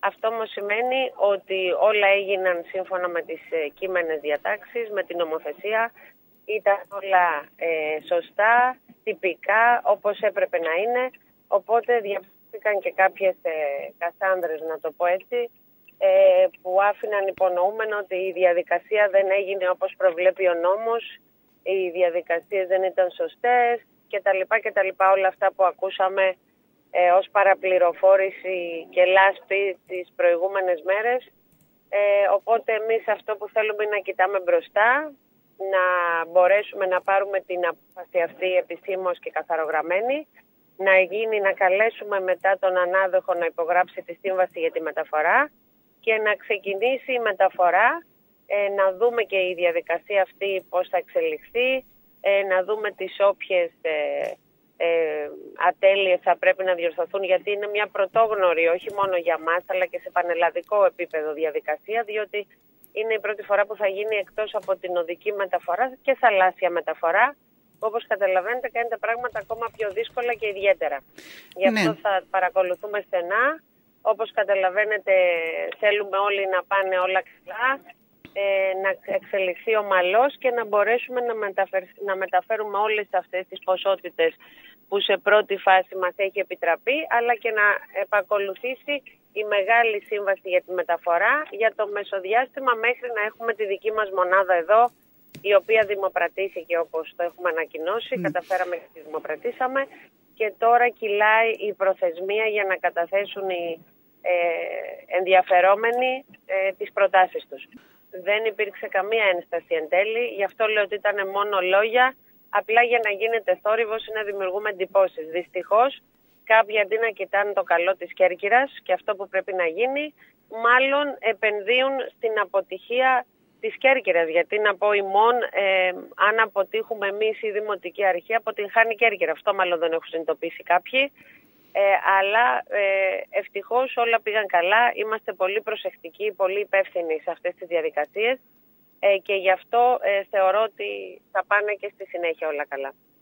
Αυτό όμως σημαίνει ότι όλα έγιναν σύμφωνα με τις κείμενες διατάξεις, με την νομοθεσία. Ήταν όλα σωστά, τυπικά, όπως έπρεπε να είναι. Οπότε διαπιστώθηκαν και κάποιες κασάνδρες, να το πω έτσι, που άφηναν υπονοούμενο ότι η διαδικασία δεν έγινε όπως προβλέπει ο νόμος, οι διαδικασίες δεν ήταν σωστές κτλ. Όλα αυτά που ακούσαμε ως παραπληροφόρηση και λάσπη τις προηγούμενες μέρες. Οπότε εμείς αυτό που θέλουμε είναι να κοιτάμε μπροστά, να μπορέσουμε να πάρουμε την απόφαση αυτή επισήμως και καθαρογραμμένη, να καλέσουμε μετά τον ανάδοχο να υπογράψει τη σύμβαση για τη μεταφορά και να ξεκινήσει η μεταφορά, να δούμε και η διαδικασία αυτή πώς θα εξελιχθεί, να δούμε τις όποιες ατέλειες θα πρέπει να διορθωθούν, γιατί είναι μια πρωτόγνωρη όχι μόνο για μας αλλά και σε πανελλαδικό επίπεδο διαδικασία, διότι είναι η πρώτη φορά που θα γίνει εκτός από την οδική μεταφορά και θαλάσσια μεταφορά. Όπως καταλαβαίνετε, κάνει τα πράγματα ακόμα πιο δύσκολα και ιδιαίτερα. Γι' αυτό θα παρακολουθούμε στενά. Όπως καταλαβαίνετε, θέλουμε όλοι να πάνε όλα καλά, να εξελιχθεί ομαλώς και να μπορέσουμε να μεταφέρουμε όλες αυτές τις ποσότητες που σε πρώτη φάση μας έχει επιτραπεί, αλλά και να επακολουθήσει η μεγάλη σύμβαση για τη μεταφορά για το μεσοδιάστημα μέχρι να έχουμε τη δική μας μονάδα εδώ, η οποία δημοπρατήθηκε όπως το έχουμε ανακοινώσει, καταφέραμε και τη δημοπρατήσαμε και τώρα κυλάει η προθεσμία για να καταθέσουν οι ενδιαφερόμενοι τις προτάσεις τους. Δεν υπήρξε καμία ένσταση εν τέλει, γι' αυτό λέω ότι ήταν μόνο λόγια, απλά για να γίνεται θόρυβος ή να δημιουργούμε εντυπώσεις. Δυστυχώς, κάποιοι αντί να κοιτάνε το καλό της Κέρκυρας και αυτό που πρέπει να γίνει, μάλλον επενδύουν στην αποτυχία της Κέρκυρας. Γιατί να πω ημών, αν αποτύχουμε εμείς η Δημοτική Αρχή, αποτυγχάνει η Κέρκυρα. Αυτό μάλλον δεν έχουν συνειδητοποιήσει κάποιοι. Αλλά ευτυχώς όλα πήγαν καλά. Είμαστε πολύ προσεκτικοί, πολύ υπεύθυνοι σε αυτές τις διαδικασίες και γι' αυτό θεωρώ ότι θα πάνε και στη συνέχεια όλα καλά.